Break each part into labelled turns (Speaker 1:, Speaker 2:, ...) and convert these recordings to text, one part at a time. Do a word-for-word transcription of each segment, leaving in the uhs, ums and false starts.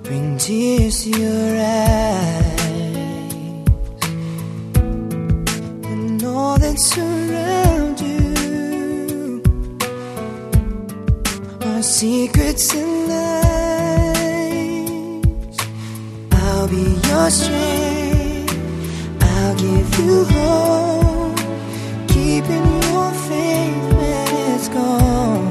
Speaker 1: bring tears to your eyes, and all that surrounds you are secrets and lies. I'll be your strength, I'll give you hope, keeping your faith when it's gone.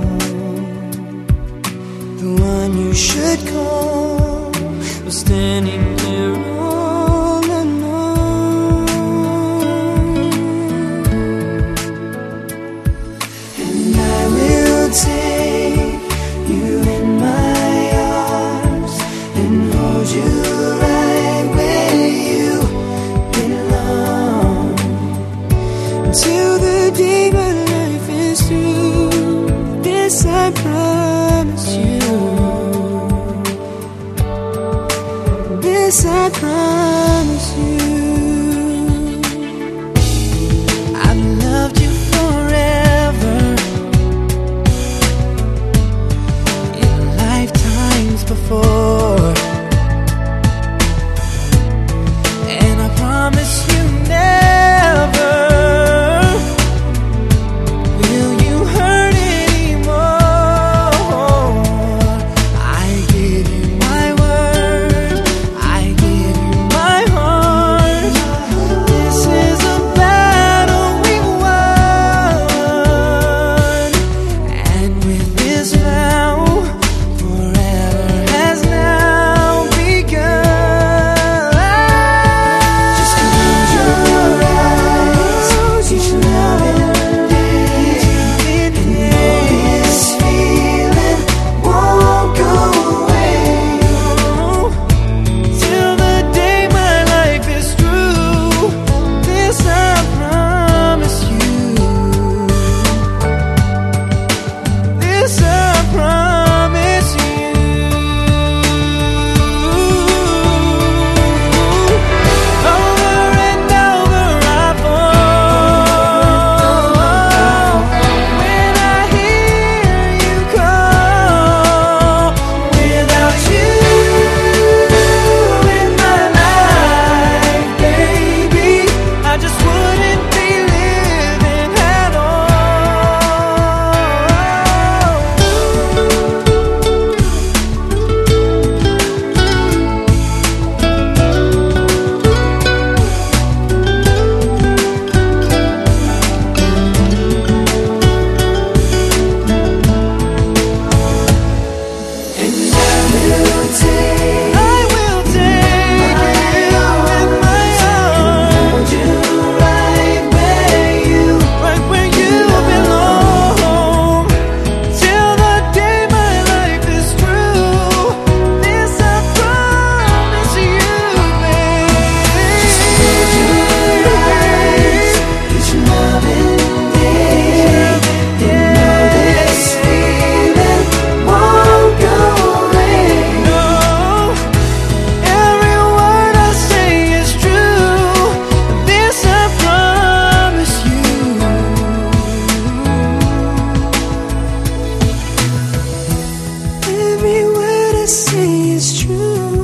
Speaker 1: The one you should call was standing there all alone. And I will take you in my arms and hold you right where you belong, until the day my life is through. This I promise you. This I promise you. I've loved you forever, in lifetimes before, and I promise you never will you hurt anymore. I give you my word, I give you my heart. This is a battle we won, and with this vow, forever has now begun. Just close your eyes, each loving day, and know this feeling won't go away, till the day my life is through. This I promise you. This I promise you. Over and over I fall when I hear you call. Without you in my life, baby, I just wouldn't be living at I will take you in my arms, hold you right where you, right where you belong, till the day my life is through. This I promise you, baby. Close your eyes, each loving day, and know this feeling won't go away. No, every word I say is true. This I promise you. Every word I say is true.